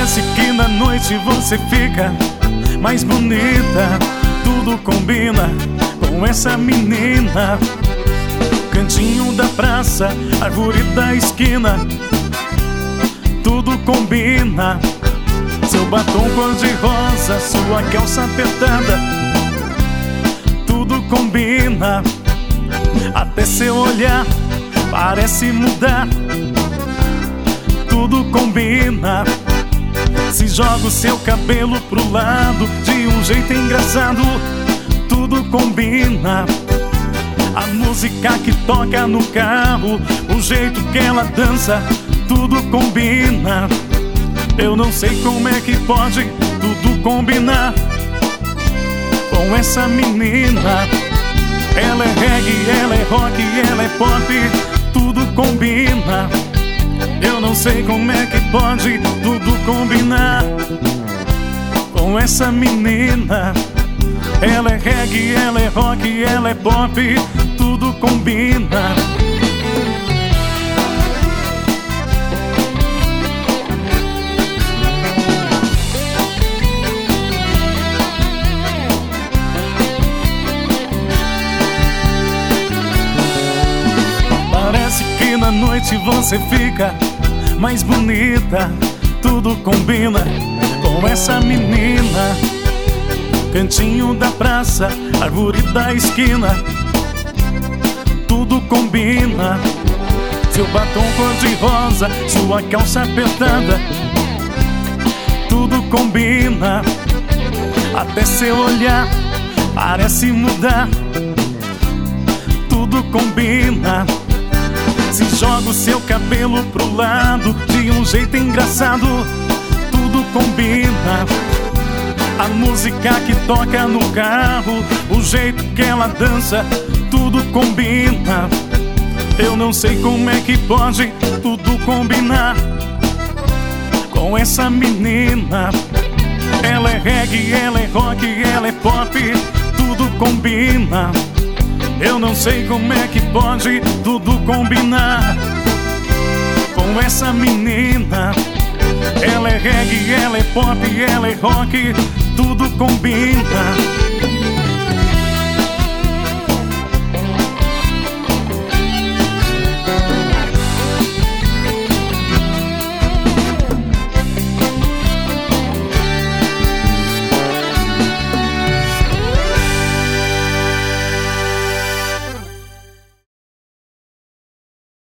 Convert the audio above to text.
Parece que na noite você fica mais bonita. Tudo combina com essa menina. Cantinho da praça, árvore da esquina, tudo combina. Seu batom cor-de-rosa, sua calça apertada, tudo combina. Até seu olhar parece mudar, tudo combina. Se joga o seu cabelo pro lado de um jeito engraçado, tudo combina. A música que toca no carro, o jeito que ela dança, tudo combina. Eu não sei como é que pode tudo combinar com essa menina. Ela é reggae, ela é rock, ela é pop, tudo combina. Eu não sei como é que pode tudo combinar com essa menina. Ela é reggae, ela é rock, ela é pop, tudo combina. Parece que na noite você fica mais bonita. Tudo combina com essa menina. Cantinho da praça, árvore da esquina, tudo combina. Seu batom cor-de-rosa, sua calça apertada, tudo combina. Até seu olhar parece mudar, tudo combina. Se joga o seu cabelo pro lado de um jeito engraçado, tudo combina. A música que toca no carro, o jeito que ela dança, tudo combina. Eu não sei como é que pode tudo combinar com essa menina. Ela é reggae, ela é rock, ela é pop, tudo combina. Eu não sei como é que pode tudo combinar com essa menina. Ela é reggae, ela é pop, ela é rock, tudo combina.